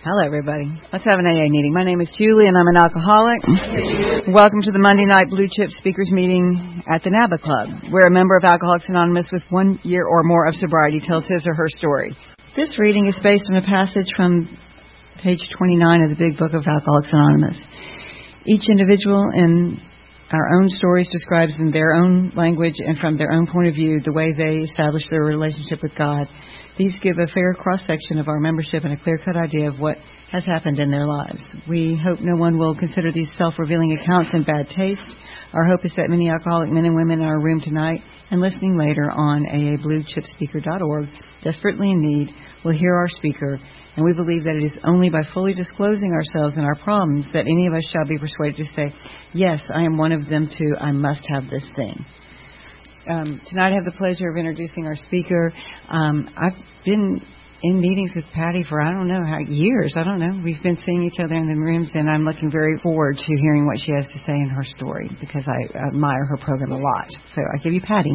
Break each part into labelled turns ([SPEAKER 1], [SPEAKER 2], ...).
[SPEAKER 1] Hello, everybody. Let's have an AA meeting. My name is Julie, and I'm an alcoholic. Welcome to the Monday night Blue Chip Speakers meeting at the NABA Club, where a member of Alcoholics Anonymous with 1 year or more of sobriety tells his or her story. This reading is based on a passage from page 29 of the Big Book of Alcoholics Anonymous. Each individual in our own stories describes in their own language and from their own point of view the way they establish their relationship with God. These give a fair cross-section of our membership and a clear-cut idea of what has happened in their lives. We hope no one will consider these self-revealing accounts in bad taste. Our hope is that many alcoholic men and women in our room tonight and listening later on aabluechipspeaker.org, desperately in need, will hear our speaker, and we believe that it is only by fully disclosing ourselves and our problems that any of us shall be persuaded to say, yes, I am one of them too, I must have this thing. Tonight I have the pleasure of introducing our speaker. I've been in meetings with Patty for, years. I don't know. We've been seeing each other in the rooms, and I'm looking very forward to hearing what she has to say in her story because I admire her program a lot. So I give you Patty.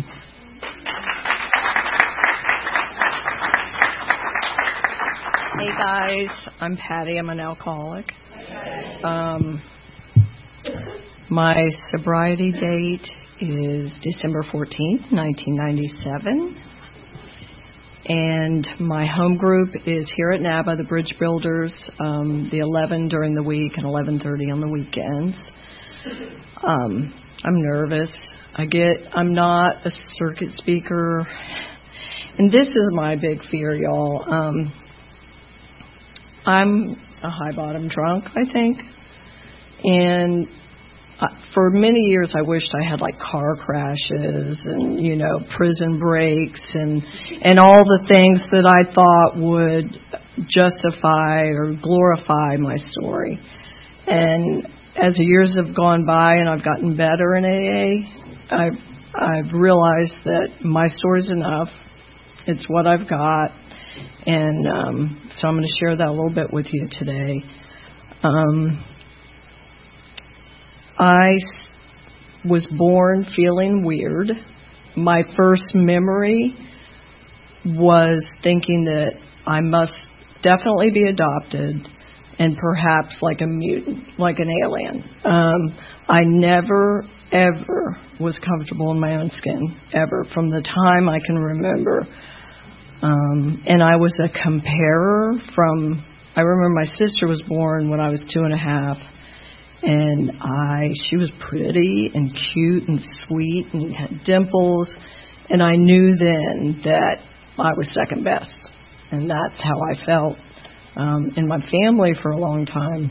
[SPEAKER 2] Hey guys, I'm Patty. I'm an alcoholic. My sobriety date is December 14th, 1997. And my home group is here at NABA, the Bridge Builders, the 11 during the week and 11:30 on the weekends. I'm nervous. I'm not a circuit speaker. And this is my big fear, y'all. I'm a high bottom drunk, I think. And for many years, I wished I had like car crashes and, prison breaks and all the things that I thought would justify or glorify my story. And as the years have gone by and I've gotten better in AA, I've realized that my story's enough. It's what I've got. And so I'm going to share that a little bit with you today. I was born feeling weird. My first memory was thinking that I must definitely be adopted and perhaps like a mutant, like an alien. I never, ever was comfortable in my own skin, ever, from the time I can remember. And I was a comparer I remember my sister was born when I was 2.5. And she was pretty and cute and sweet and had dimples. And I knew then that I was second best. And that's how I felt in my family for a long time.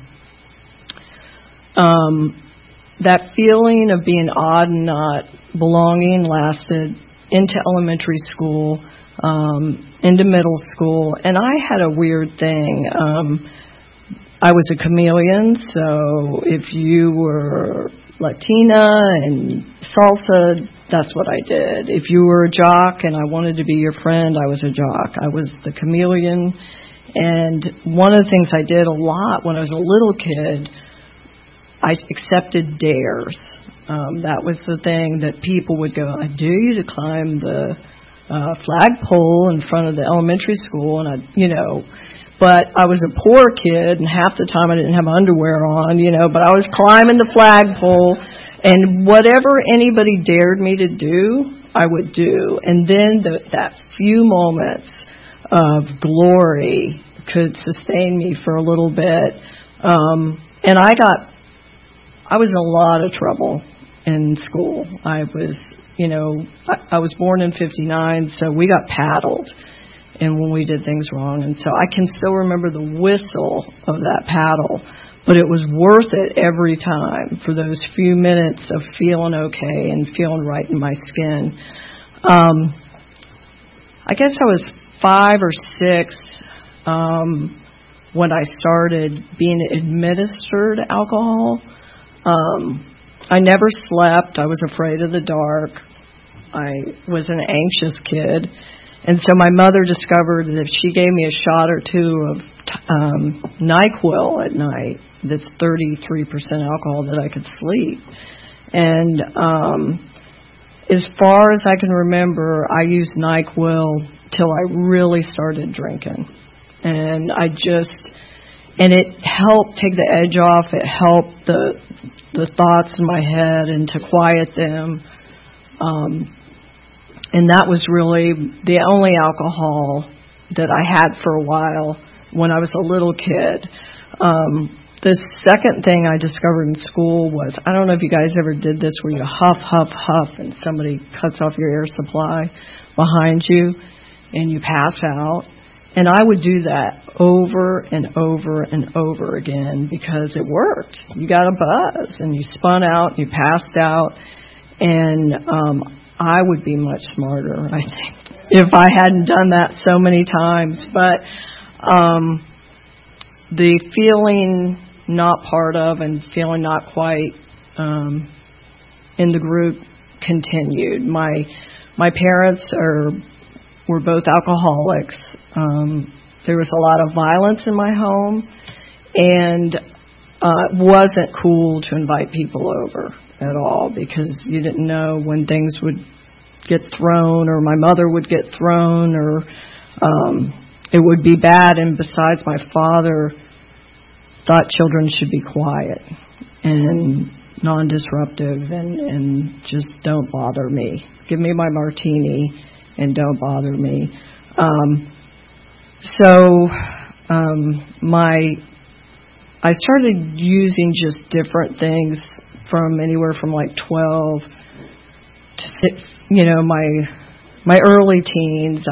[SPEAKER 2] That feeling of being odd and not belonging lasted into elementary school, into middle school. And I had a weird thing. I was a chameleon, so if you were Latina and salsa, that's what I did. If you were a jock and I wanted to be your friend, I was a jock. I was the chameleon. And one of the things I did a lot when I was a little kid, I accepted dares. That was the thing that people would go, I dare you to climb the flagpole in front of the elementary school, and But I was a poor kid, and half the time I didn't have underwear on, but I was climbing the flagpole, and whatever anybody dared me to do, I would do. And then that few moments of glory could sustain me for a little bit. And I was in a lot of trouble in school. I was born in 59, so we got paddled. And when we did things wrong. And so I can still remember the whistle of that paddle, but it was worth it every time for those few minutes of feeling okay and feeling right in my skin. I guess I was 5 or 6 when I started being administered alcohol. I never slept. I was afraid of the dark. I was an anxious kid. And so my mother discovered that if she gave me a shot or two of NyQuil at night, that's 33% alcohol, that I could sleep. And as far as I can remember, I used NyQuil till I really started drinking. And And it helped take the edge off. It helped the thoughts in my head and to quiet them. And that was really the only alcohol that I had for a while when I was a little kid. The second thing I discovered in school was, I don't know if you guys ever did this, where you huff, huff, huff, and somebody cuts off your air supply behind you, and you pass out. And I would do that over and over and over again because it worked. You got a buzz, and you spun out, you passed out, and I would be much smarter, I think, if I hadn't done that so many times. But the feeling not part of and feeling not quite in the group continued. My parents were both alcoholics. There was a lot of violence in my home, and it wasn't cool to invite people over at all because you didn't know when things would get thrown, or my mother would get thrown, or it would be bad. And besides, my father thought children should be quiet and non-disruptive and just don't bother me. Give me my martini and don't bother me. I started using just different things from anywhere from like 12 to, my early teens.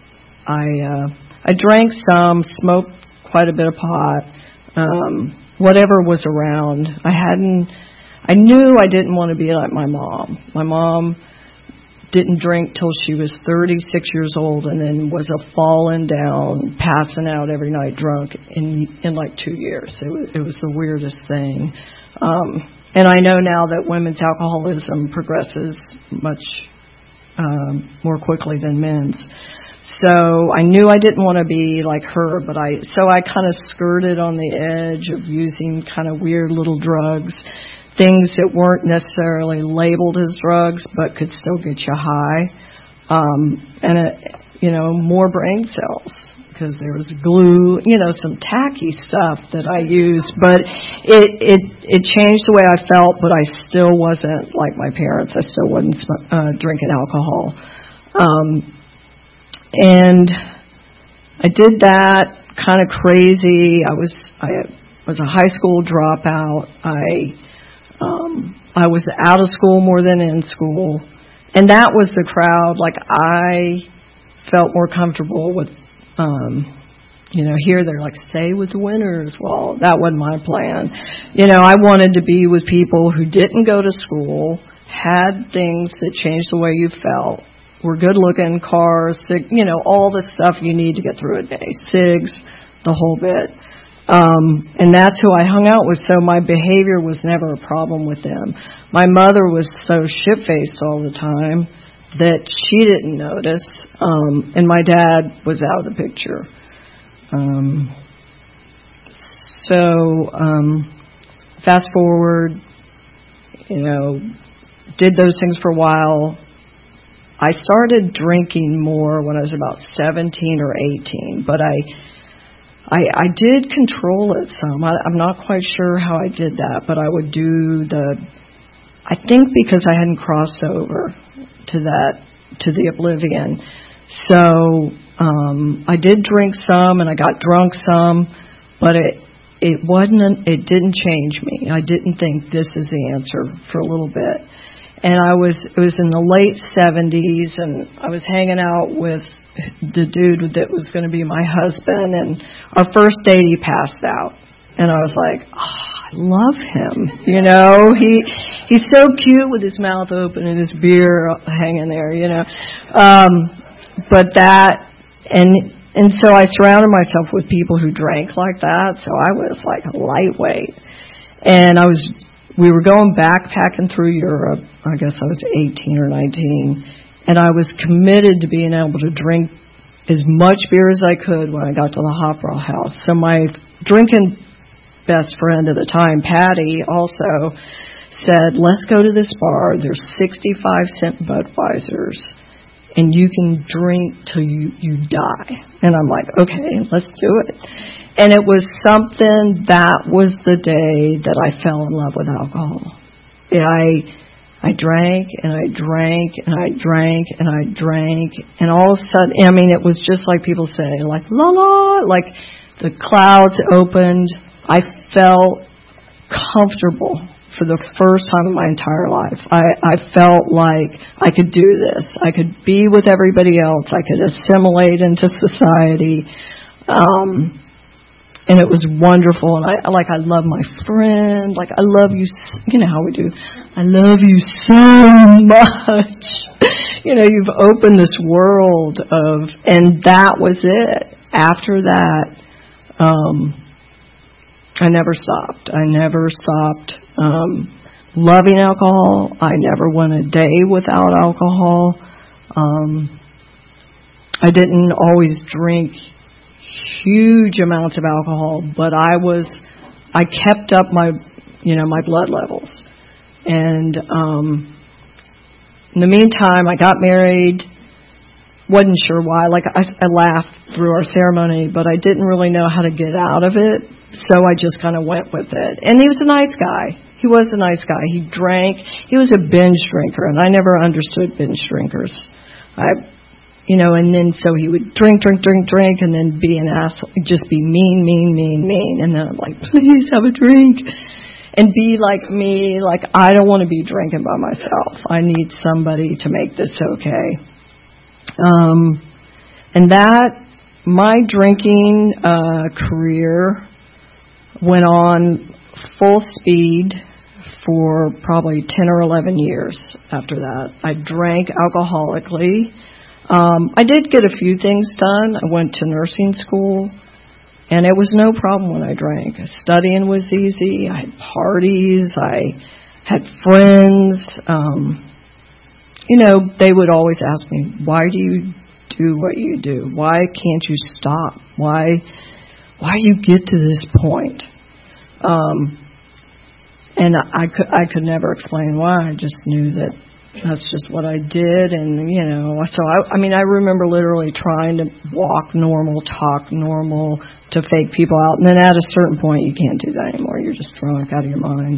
[SPEAKER 2] I drank some, smoked quite a bit of pot, whatever was around. I knew I didn't want to be like my mom. My mom didn't drink till she was 36 years old, and then was a falling down, passing out every night drunk in like 2 years. It was the weirdest thing. And I know now that women's alcoholism progresses much more quickly than men's. So I knew I didn't want to be like her, so I kind of skirted on the edge of using kind of weird little drugs, things that weren't necessarily labeled as drugs but could still get you high, and more brain cells because there was glue, some tacky stuff that I used, but it changed the way I felt, but I still wasn't like my parents. I still wasn't drinking alcohol. And I did that kind of crazy. I was a high school dropout. I was out of school more than in school. And that was the crowd. Like, I felt more comfortable with, here they're like, stay with the winners. Well, that wasn't my plan. I wanted to be with people who didn't go to school, had things that changed the way you felt, were good-looking, cars, all the stuff you need to get through a day, cigs, the whole bit. And that's who I hung out with, so my behavior was never a problem with them. My mother was so shit-faced all the time that she didn't notice, and my dad was out of the picture. Fast forward, did those things for a while. I started drinking more when I was about 17 or 18, but I did control it some. I'm not quite sure how I did that, but I would do I think because I hadn't crossed over to the oblivion. So I did drink some and I got drunk some, but it didn't change me. I didn't think this is the answer for a little bit. And it was in the late 70s, and I was hanging out with the dude that was going to be my husband, and our first date he passed out. And I was like, I love him. He's so cute with his mouth open and his beer hanging there, But and so I surrounded myself with people who drank like that, so I was like lightweight. And we were going backpacking through Europe. I guess I was 18 or 19. And I was committed to being able to drink as much beer as I could when I got to the Hofbrau house. So my drinking best friend at the time, Patty, also said, let's go to this bar. There's 65-cent Budweisers, and you can drink till you die. And I'm like, okay, let's do it. And it was something that was the day that I fell in love with alcohol. I drank and I drank and I drank and I drank, and all of a sudden, I mean, it was just like people say, like, la la, like the clouds opened. I felt comfortable for the first time in my entire life. I felt like I could do this. I could be with everybody else. I could assimilate into society. And it was wonderful, and I love my friend, like I love you, you know how we do, I love you so much. You know, you've opened this world of, and that was it. After that, I never stopped. I never stopped loving alcohol. I never went a day without alcohol. I didn't always drink huge amounts of alcohol, but I kept up my blood levels. And in the meantime, I got married. Wasn't sure why. Like I laughed through our ceremony, but I didn't really know how to get out of it. So I just kind of went with it. And he was a nice guy. He was a nice guy. He drank. He was a binge drinker, and I never understood binge drinkers. And then so he would drink, and then be an asshole, just be mean. And then I'm like, please have a drink. And be like me, like I don't want to be drinking by myself. I need somebody to make this okay. And that, my drinking career went on full speed for probably 10 or 11 years after that. I drank alcoholically. I did get a few things done. I went to nursing school, and it was no problem when I drank. Studying was easy. I had parties. I had friends. They would always ask me, why do you do what you do? Why can't you stop? Why do you get to this point? And I could never explain why. I just knew that that's just what I did. And, so I remember literally trying to walk normal, talk normal, to fake people out. And then at a certain point, you can't do that anymore. You're just drunk out of your mind.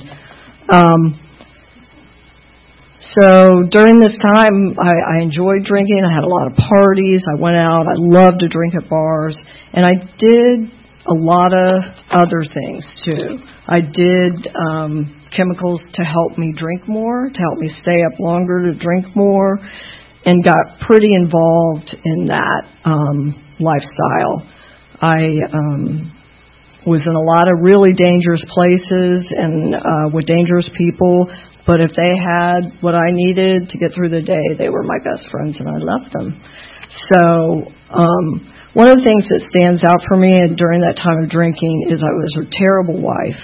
[SPEAKER 2] So during this time, I enjoyed drinking. I had a lot of parties. I went out. I loved to drink at bars. And I did a lot of other things, too. I did chemicals to help me drink more, to help me stay up longer to drink more, and got pretty involved in that lifestyle. I was in a lot of really dangerous places and with dangerous people, but if they had what I needed to get through the day, they were my best friends, and I loved them. So one of the things that stands out for me during that time of drinking is I was a terrible wife.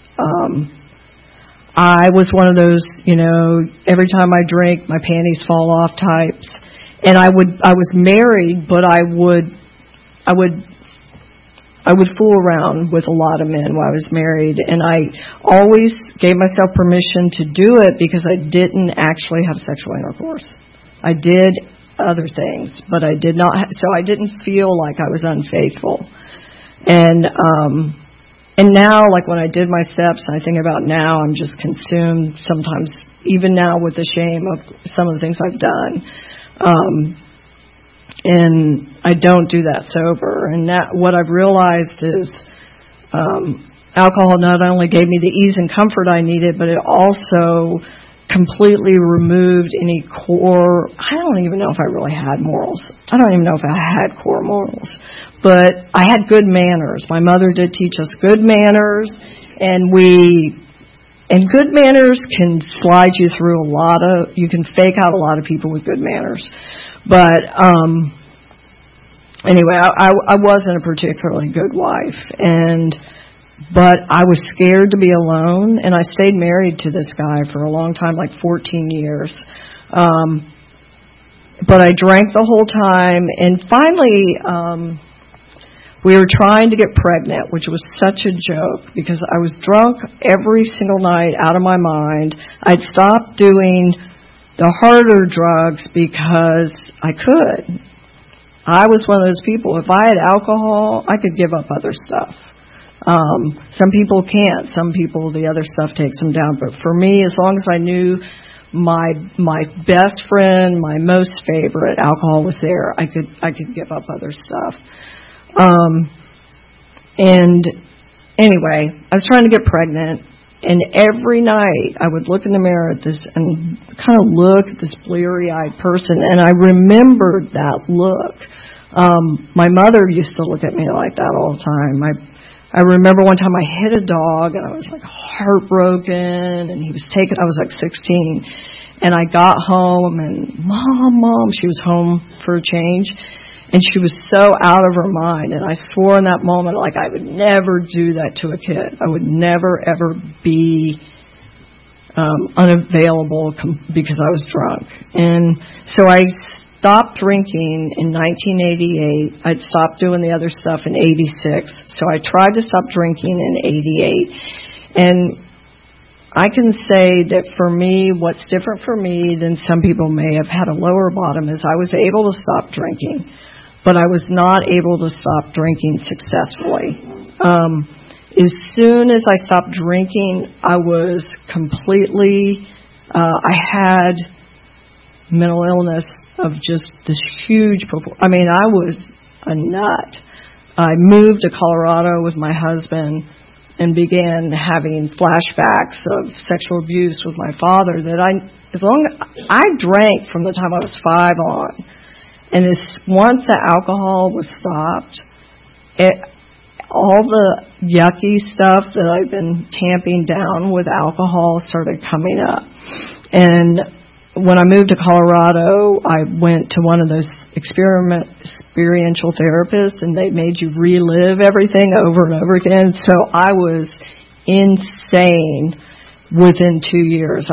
[SPEAKER 2] I was one of those, every time I drink, my panties fall off types. And I was married, but I would fool around with a lot of men while I was married, and I always gave myself permission to do it because I didn't actually have sexual intercourse. I did other things, but I did not. So I didn't feel like I was unfaithful. And now, like when I did my steps, and I think about now, I'm just consumed sometimes, even now, with the shame of some of the things I've done. And I don't do that sober. And that, what I've realized is alcohol not only gave me the ease and comfort I needed, but it also completely removed any core. I don't even know if I really had morals. I don't even know if I had core morals. But I had good manners. My mother did teach us good manners, and good manners can slide you through you can fake out a lot of people with good manners. But anyway, I wasn't a particularly good wife, but I was scared to be alone, and I stayed married to this guy for a long time, like 14 years. But I drank the whole time, and finally we were trying to get pregnant, which was such a joke because I was drunk every single night out of my mind. I'd stopped doing the harder drugs because I could. I was one of those people. If I had alcohol, I could give up other stuff. Some people can't. Some people, the other stuff takes them down. But for me, as long as I knew my best friend, my most favorite, alcohol was there, I could give up other stuff. And anyway, I was trying to get pregnant, and every night I would look in the mirror at this and kind of look at this bleary-eyed person, and I remembered that look. My mother used to look at me like that all the time. I remember one time I hit a dog, and I was like heartbroken, and he was taken. I was like 16, and I got home, and Mom, she was home for a change, and she was so out of her mind, and I swore in that moment, like, I would never do that to a kid. I would never, ever be unavailable because I was drunk. And so I stopped drinking in 1988. I'd stopped doing the other stuff in 86. So I tried to stop drinking in 88. And I can say that for me, what's different for me than some people may have had a lower bottom is I was able to stop drinking, but I was not able to stop drinking successfully. As soon as I stopped drinking, I was completely, I had mental illness of just this huge, I was a nut. I moved to Colorado with my husband and began having flashbacks of sexual abuse with my father that I drank from the time I was 5 on. And once the alcohol was stopped, all the yucky stuff that I've been tamping down with alcohol started coming up. And when I moved to Colorado, I went to one of those experiential therapists, and they made you relive everything over and over again. So I was insane within 2 years.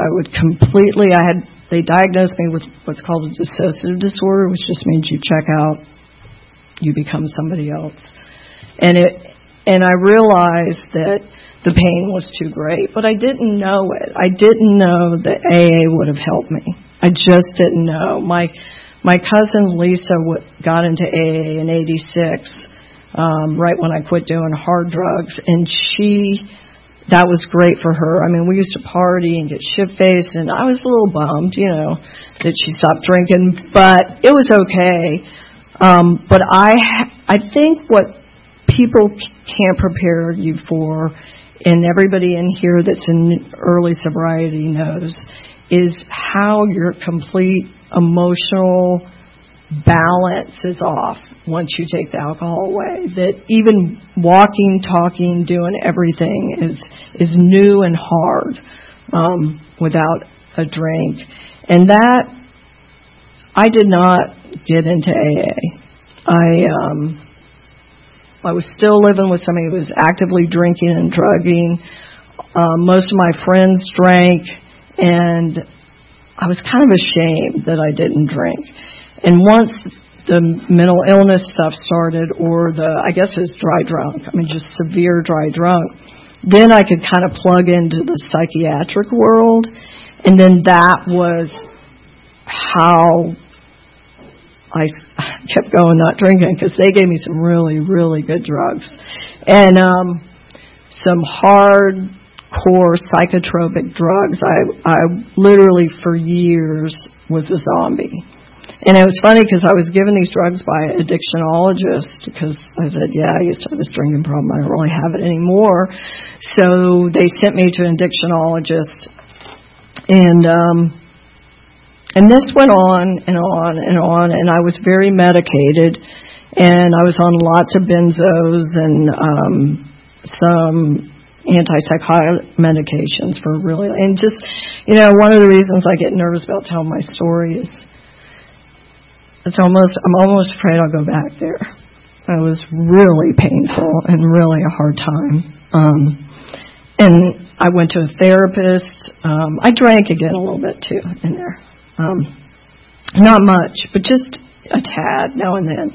[SPEAKER 2] They diagnosed me with what's called a dissociative disorder, which just means you check out, you become somebody else. And I realized that the pain was too great, but I didn't know it. I didn't know that AA would have helped me. I just didn't know. My cousin Lisa got into AA in 86, right when I quit doing hard drugs, and that was great for her. We used to party and get shit-faced, and I was a little bummed, that she stopped drinking, but it was okay. But I think what people can't prepare you for, and everybody in here that's in early sobriety knows, is how your complete emotional balance is off once you take the alcohol away. That even walking, talking, doing everything is new and hard without a drink. And that, I did not get into AA. I was still living with somebody who was actively drinking and drugging. Most of my friends drank, and I was kind of ashamed that I didn't drink. And once the mental illness stuff started, or I guess it's dry drunk, just severe dry drunk, then I could kind of plug into the psychiatric world, and then that was how I kept going not drinking, because they gave me some really, really good drugs. And some hardcore psychotropic drugs. I literally for years was a zombie. And it was funny because I was given these drugs by an addictionologist, because I said, I used to have this drinking problem. I don't really have it anymore. So they sent me to an addictionologist. And this went on and on and on, and I was very medicated, and I was on lots of benzos and some antipsychotic medications and just, one of the reasons I get nervous about telling my story is I'm almost afraid I'll go back there. It was really painful and really a hard time. And I went to a therapist. I drank again a little bit too in there. Not much, but just a tad now and then.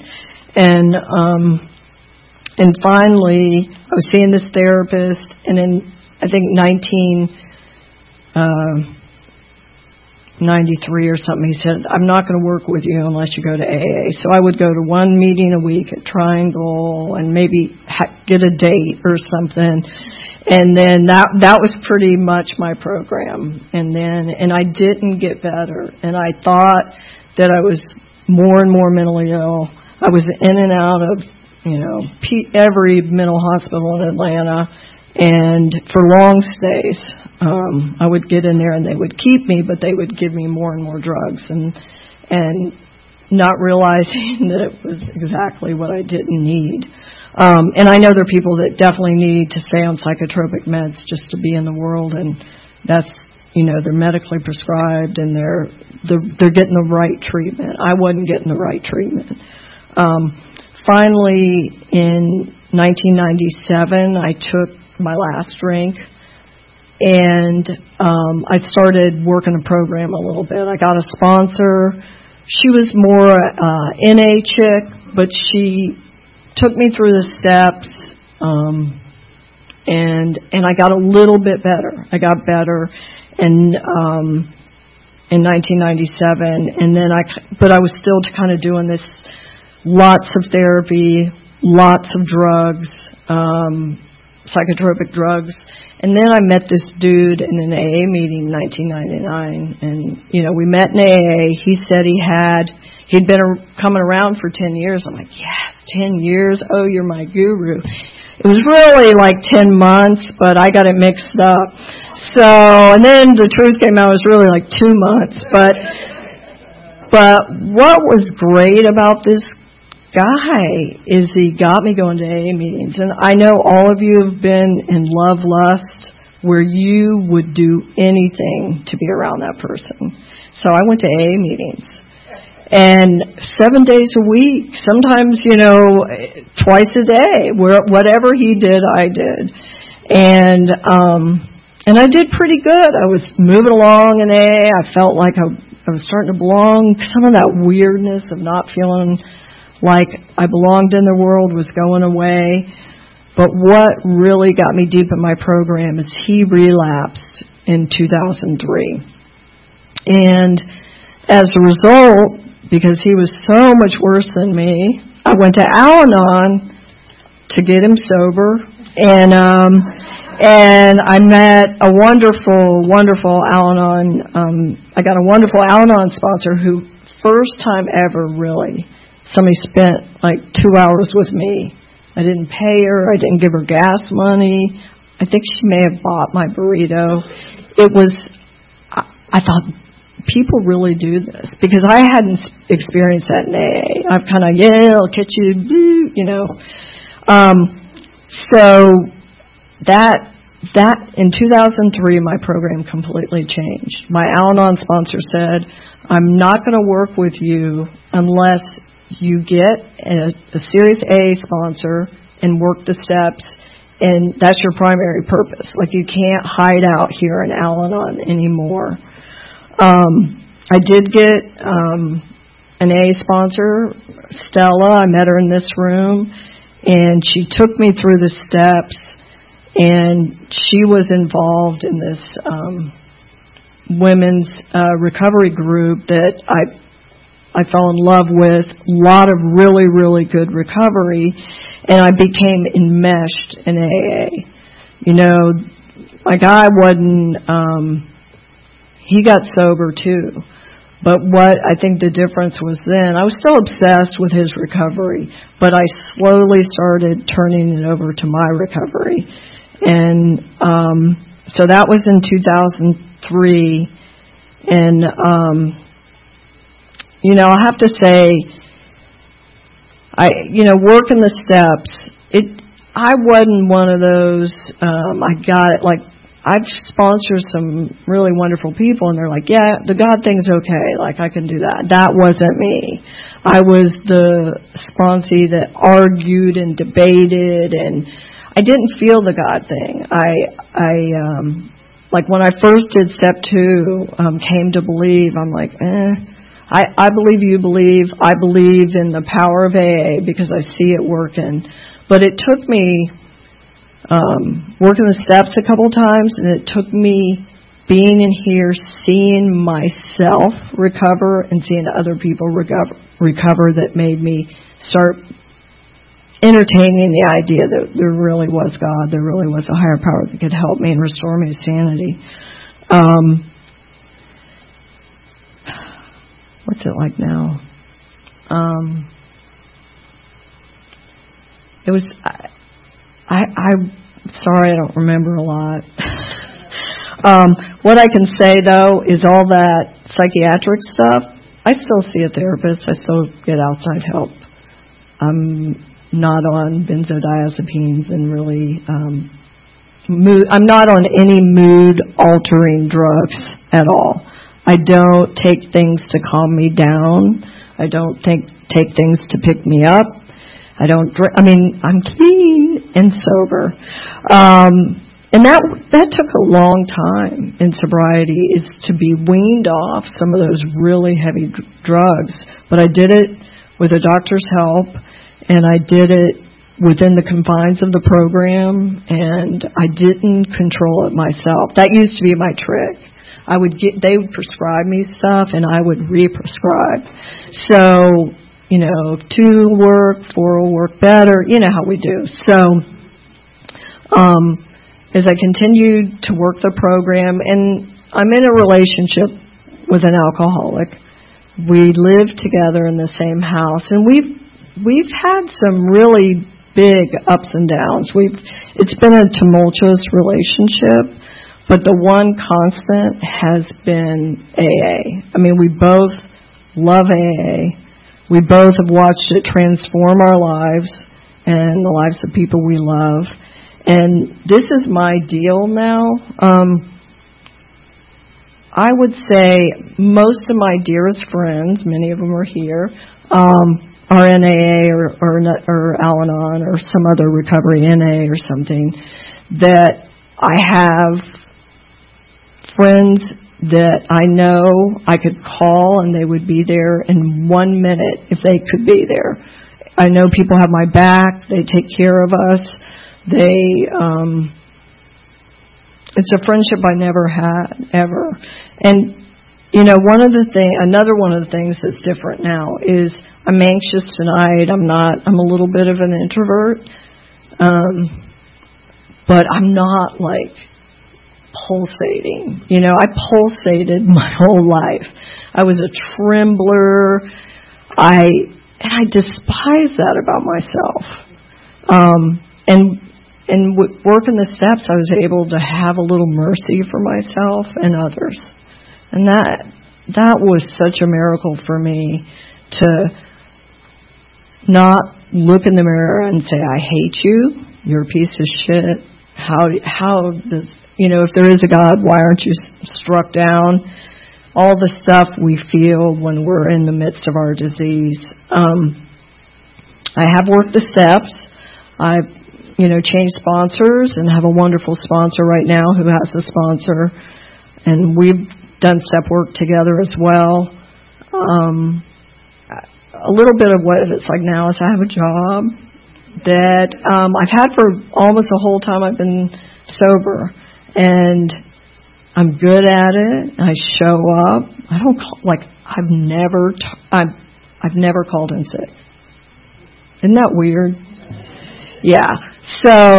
[SPEAKER 2] And finally, I was seeing this therapist, and in, I think, 93 or something, he said, I'm not going to work with you unless you go to AA. So I would go to one meeting a week at Triangle and maybe get a date or something. And then that was pretty much my program. And I didn't get better. And I thought that I was more and more mentally ill. I was in and out of, every mental hospital in Atlanta. And for long stays, I would get in there and they would keep me, but they would give me more and more drugs and not realizing that it was exactly what I didn't need. And I know there are people that definitely need to stay on psychotropic meds just to be in the world, and that's, they're medically prescribed and they're getting the right treatment. I wasn't getting the right treatment. Finally, in 1997, I took my last drink, and I started working a program a little bit. I got a sponsor. She was more NA chick, but she took me through the steps, and I got a little bit better. I got better in 1997, and then but I was still kind of doing this, lots of therapy, lots of drugs, psychotropic drugs. And then I met this dude in an AA meeting in 1999, and, we met in AA. He said he'd been coming around for 10 years. I'm like, yeah, 10 years? Oh, you're my guru. It was really like 10 months, but I got it mixed up. So, and then the truth came out, it was really like 2 months. But what was great about this guy is he got me going to AA meetings. And I know all of you have been in love lust where you would do anything to be around that person. So I went to AA meetings. And 7 days a week, sometimes, twice a day, whatever he did, I did. And I did pretty good. I was moving along in AA. I felt like I was starting to belong. Some of that weirdness of not feeling like I belonged in the world was going away. But what really got me deep in my program is he relapsed in 2003. And as a result, because he was so much worse than me, I went to Al-Anon to get him sober. And I met a wonderful, wonderful Al-Anon, I got a wonderful Al-Anon sponsor who, first time ever really, somebody spent like 2 hours with me. I didn't pay her. I didn't give her gas money. I think she may have bought my burrito. I thought, people really do this, because I hadn't experienced that in AA. I'm kind of, I'll catch you, So that in 2003, my program completely changed. My Al-Anon sponsor said, I'm not going to work with you unless you get a serious AA sponsor and work the steps, and that's your primary purpose. Like, you can't hide out here in Al-Anon anymore. I did get an AA sponsor, Stella. I met her in this room, and she took me through the steps, and she was involved in this women's recovery group that I fell in love with. A lot of really, really good recovery, and I became enmeshed in AA. My guy wasn't... he got sober too. But what I think the difference was then, I was still obsessed with his recovery, but I slowly started turning it over to my recovery. And so that was in 2003. And, I have to say, working the steps, I wasn't one of those, I got it, like, I've sponsored some really wonderful people, and they're like, yeah, the God thing's okay. Like, I can do that. That wasn't me. I was the sponsee that argued and debated, and I didn't feel the God thing. Like when I first did step 2, came to believe, I'm like, I believe you believe. I believe in the power of AA because I see it working. But it took me working the steps a couple times, and it took me being in here, seeing myself recover and seeing other people recover that made me start entertaining the idea that there really was God, there really was a higher power that could help me and restore me to sanity. What's it like now? It was, I'm sorry, I don't remember a lot. What I can say, though, is all that psychiatric stuff, I still see a therapist. I still get outside help. I'm not on benzodiazepines and really, I'm not on any mood-altering drugs at all. I don't take things to calm me down. I don't take things to pick me up. I don't drink. I mean, I'm clean and sober. And that took a long time in sobriety, is to be weaned off some of those really heavy drugs. But I did it with a doctor's help, and I did it within the confines of the program, and I didn't control it myself. That used to be my trick. They would prescribe me stuff, and I would re-prescribe. So, 2 will work, 4 will work better. You know how we do. So, as I continued to work the program, and I'm in a relationship with an alcoholic. We live together in the same house, and we've had some really big ups and downs. It's been a tumultuous relationship, but the one constant has been AA. I mean, we both love AA. We both have watched it transform our lives and the lives of people we love. And this is my deal now. I would say most of my dearest friends, many of them are here, are in AA or Al-Anon or some other recovery NA or something, that I have friends that I know I could call and they would be there in 1 minute if they could be there. I know people have my back. They take care of us. It's a friendship I never had, ever. And, another one of the things that's different now is I'm anxious tonight. I'm a little bit of an introvert. But I'm not like pulsating. I pulsated my whole life. I was a trembler. And I despise that about myself. And with working the steps, I was able to have a little mercy for myself and others. And that was such a miracle for me, to not look in the mirror and say, I hate you, you're a piece of shit. How does, if there is a God, why aren't you struck down? All the stuff we feel when we're in the midst of our disease. I have worked the steps. I've changed sponsors and have a wonderful sponsor right now who has a sponsor. And we've done step work together as well. A little bit of what it's like now is I have a job that I've had for almost the whole time I've been sober. And I'm good at it. I show up. I don't I've never called in sick. Isn't that weird? Yeah. So,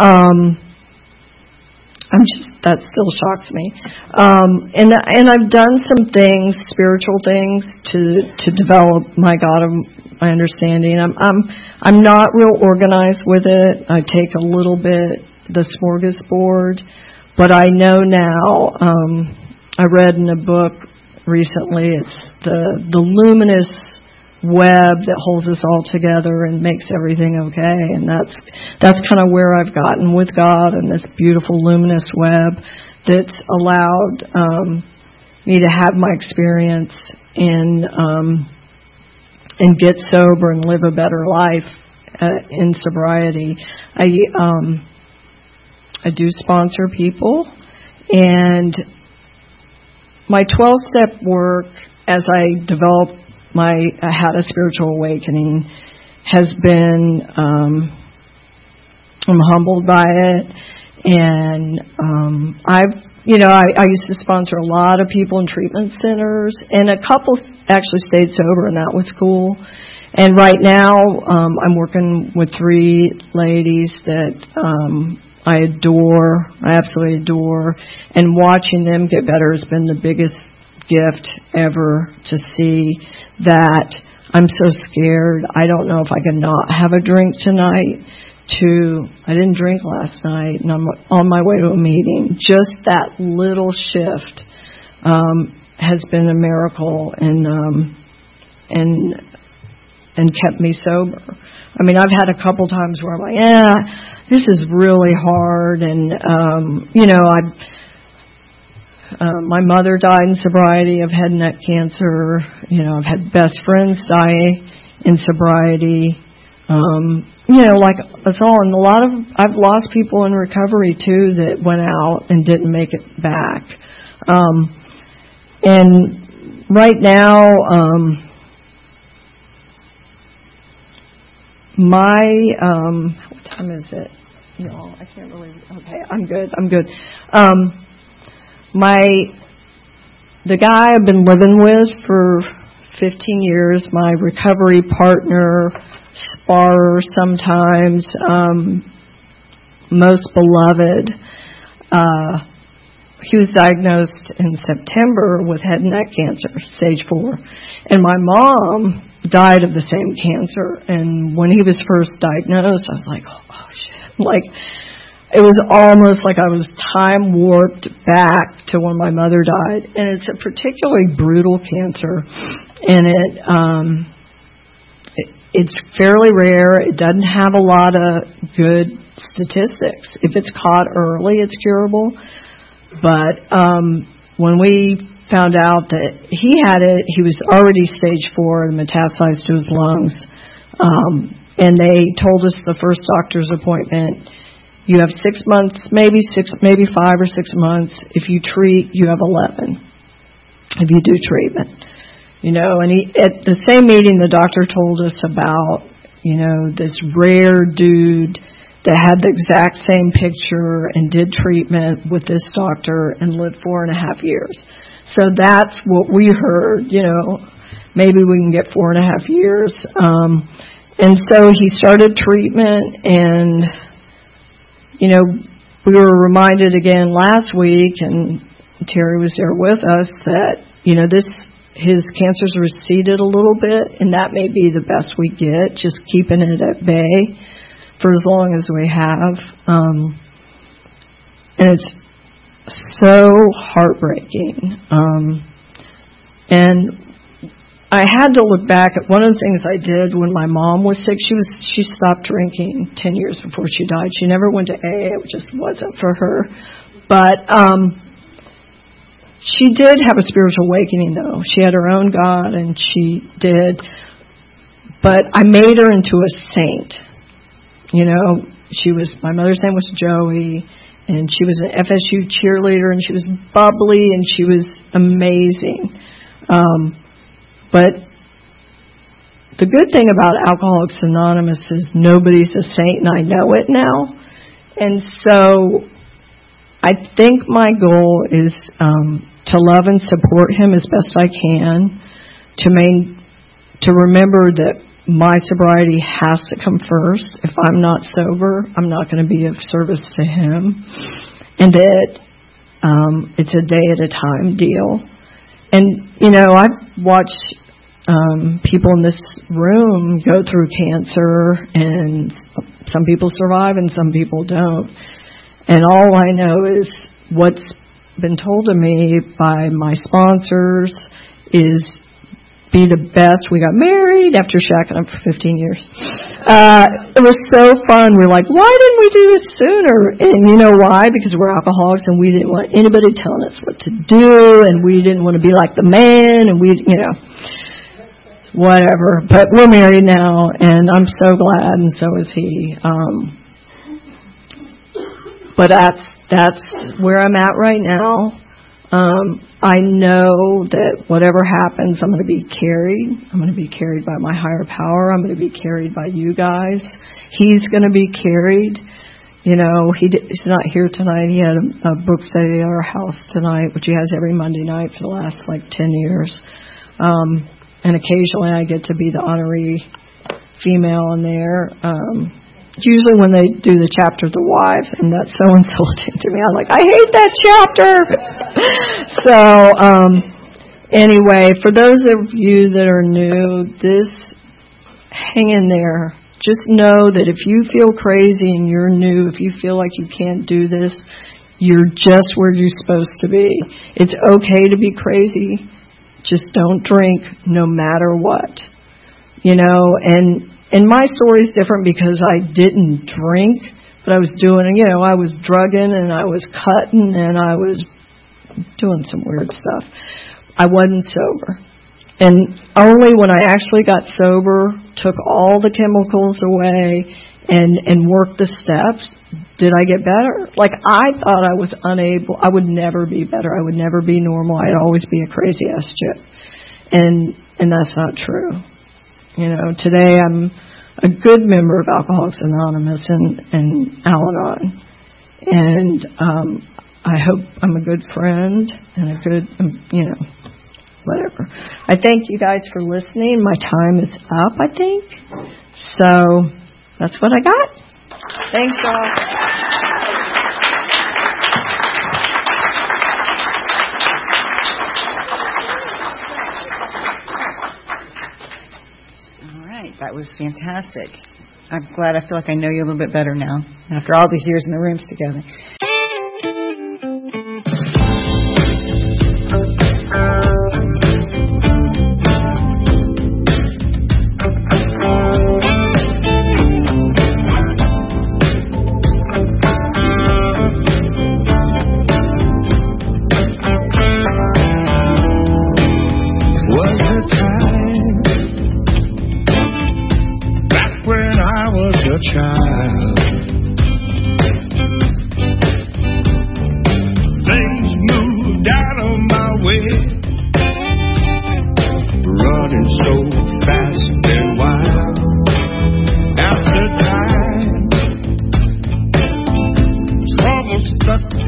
[SPEAKER 2] that still shocks me. And I've done some things, spiritual things, to develop my understanding. I'm not real organized with it. I take a little bit the smorgasbord, but I know now. I read in a book recently. It's the luminous web that holds us all together and makes everything okay, and that's kind of where I've gotten with God, and this beautiful luminous web that's allowed me to have my experience and get sober and live a better life in sobriety. I do sponsor people, and my 12-step work as I developed I had a spiritual awakening, has been, I'm humbled by it, And I used to sponsor a lot of people in treatment centers, and a couple actually stayed sober, and that was cool. And right now, I'm working with 3 ladies that I adore, I absolutely adore, and watching them get better has been the biggest gift ever, to see that. I'm so scared. I don't know if I can not have a drink tonight. I didn't drink last night, and I'm on my way to a meeting. Just that little shift has been a miracle, and kept me sober. I mean, I've had a couple times where I'm like, this is really hard, and my mother died in sobriety of head and neck cancer. I've had best friends die in sobriety. Like us all, and I've lost people in recovery too that went out and didn't make it back. And right now, what time is it? Y'all, I can't really. Okay, I'm good. The guy I've been living with for 15 years, my recovery partner, sparer sometimes, most beloved, he was diagnosed in September with head and neck cancer, stage 4. And my mom died of the same cancer. And when he was first diagnosed, I was like, oh shit. Like, it was almost like I was time warped back to when my mother died. And it's a particularly brutal cancer. And it's fairly rare. It doesn't have a lot of good statistics. If it's caught early, it's curable. But when we found out that he had it, he was already stage 4 and metastasized to his lungs. And they told us the first doctor's appointment, you have 6 months, maybe 5 or 6 months. If you treat, you have 11. If you do treatment. And at the same meeting, the doctor told us about, this rare dude that had the exact same picture and did treatment with this doctor and lived 4.5 years. So that's what we heard, maybe we can get 4.5 years. And so he started treatment, and, we were reminded again last week, and Terry was there with us, that, his cancer's receded a little bit, and that may be the best we get, just keeping it at bay for as long as we have. And it's so heartbreaking. And I had to look back at one of the things I did when my mom was sick. She stopped drinking 10 years before she died. She never went to AA. It just wasn't for her. But she did have a spiritual awakening, though. She had her own God, and she did. But I made her into a saint. My mother's name was Joey, and she was an FSU cheerleader, and she was bubbly, and she was amazing. But the good thing about Alcoholics Anonymous is nobody's a saint, and I know it now. And so I think my goal is to love and support him as best I can, to remember that my sobriety has to come first. If I'm not sober, I'm not going to be of service to him. And that it's a day at a time deal. And, I've watched people in this room go through cancer, and some people survive and some people don't. And all I know is what's been told to me by my sponsors is be the best. We got married after shacking up for 15 years. It was so fun. We're like, why didn't we do this sooner? And you know why? Because we're alcoholics, and we didn't want anybody telling us what to do, and we didn't want to be like the man, and whatever. But we're married now, and I'm so glad, and so is he. But that's where I'm at right now. I know that whatever happens, I'm going to be carried. I'm going to be carried by my higher power. I'm going to be carried by you guys. He's going to be carried. You know, he's not here tonight. He had a book study at our house tonight, which he has every Monday night for the last 10 years. And occasionally I get to be the honorary female in there. Usually when they do the chapter of the wives, and that's so insulting to me. I'm like, I hate that chapter. So, anyway, for those of you that are new, hang in there. Just know that if you feel crazy and you're new, if you feel like you can't do this, you're just where you're supposed to be. It's okay to be crazy. Just don't drink no matter what. You know, and my story's different because I didn't drink, but I was doing, I was drugging and I was cutting and I was doing some weird stuff. I wasn't sober. And only when I actually got sober, took all the chemicals away, and worked the steps, did I get better. I thought I was unable. I would never be better. I would never be normal. I'd always be a crazy ass chick. And that's not true. Today I'm a good member of Alcoholics Anonymous and Al-Anon. And I hope I'm a good friend and a good, whatever. I thank you guys for listening. My time is up, I think. So that's what I got. Thanks, y'all.
[SPEAKER 1] All right. That was fantastic. I'm glad. I feel like I know you a little bit better now after all these years in the rooms together.
[SPEAKER 3] Child, things moved out of my way, running so fast and wild. After time, trouble stuck